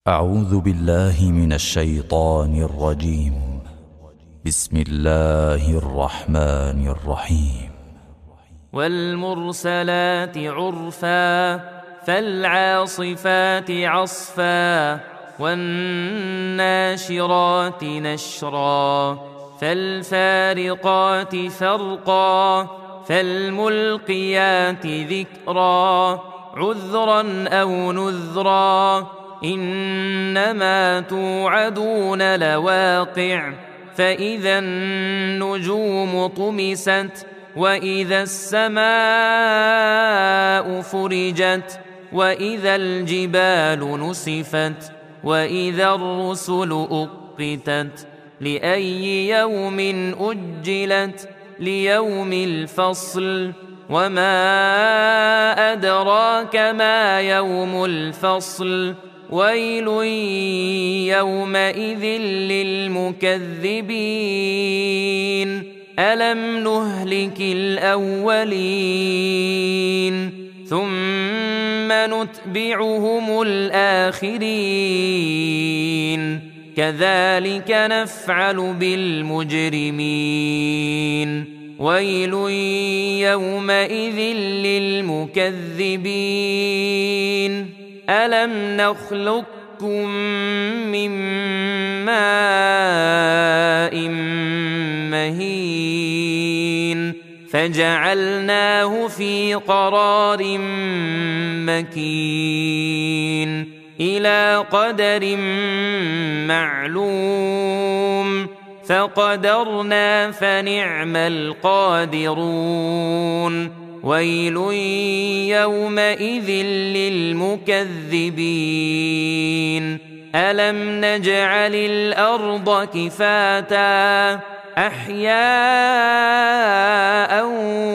أعوذ بالله من الشيطان الرجيم. بسم الله الرحمن الرحيم. والمرسلات عرفا فالعاصفات عصفا والناشرات نشرا فالفارقات فرقا فالملقيات ذكرا عذرا أو نذرا إنما توعدون لواقع فإذا النجوم طمست وإذا السماء فرجت وإذا الجبال نسفت وإذا الرسل أقتت لأي يوم أجلت ليوم الفصل وما أدراك ما يوم الفصل ويل يومئذ للمكذبين ألم نهلك الأولين ثم نتبعهم الآخرين كذلك نفعل بالمجرمين ويل يومئذ للمكذبين ألم نخلقكم من ماء مهين فجعلناه في قرار مكين إلى قدر معلوم فقدرنا فنعم القادرون ويل يومئذ للمكذبين ألم نجعل الأرض كفاتا أحياء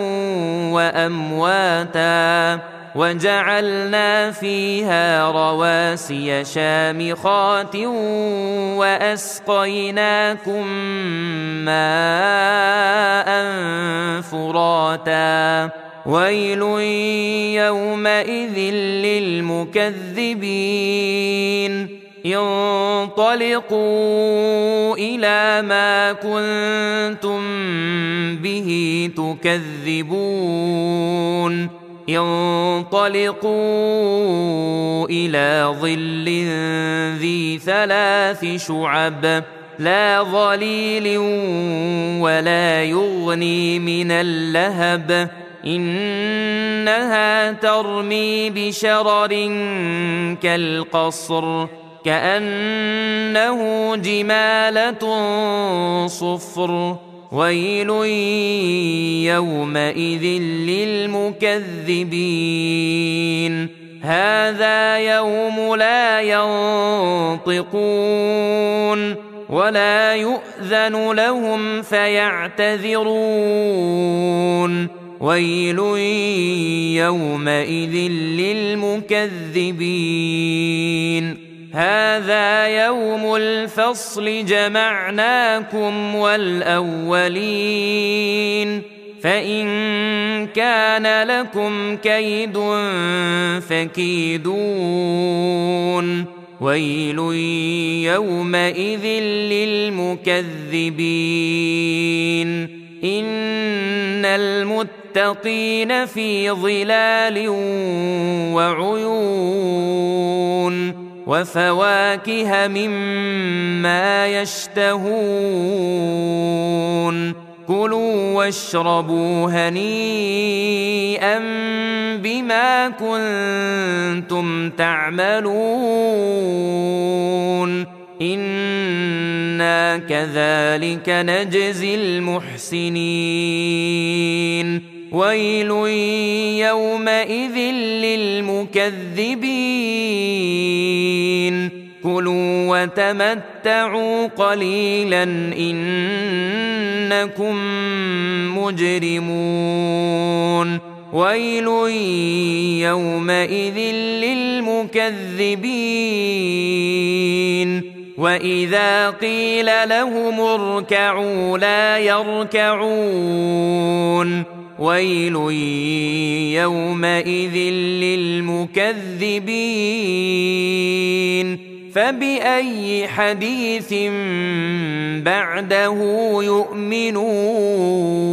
وأمواتا وجعلنا فيها رواسي شامخات وأسقيناكم ماء فراتا ويل يومئذ للمكذبين انطلقوا إلى ما كنتم به تكذبون انطلقوا إلى ظل ذي 3 شعب لا ظليل ولا يغني من اللهب إنها ترمي بشرر كالقصر كأنه جمالة صفر ويل يومئذ للمكذبين هذا يوم لا ينطقون ولا يؤذن لهم فيعتذرون ويل يومئذ للمكذبين هذا يوم الفصل جمعناكم والأولين فإن كان لكم كيد فكيدون ويل يومئذ للمكذبين إن المتقين في ظلال وعيون وفواكه مما يشتهون كلوا واشربوا هنيئا بما كنتم تعملون إنا كذلك نجزي المحسنين ويل يومئذ للمكذبين كلوا وتمتعوا قليلا إنكم مجرمون ويل يومئذ للمكذبين وإذا قيل لهم اركعوا لا يركعون ويل يومئذ للمكذبين فبأي حديث بعده يؤمنون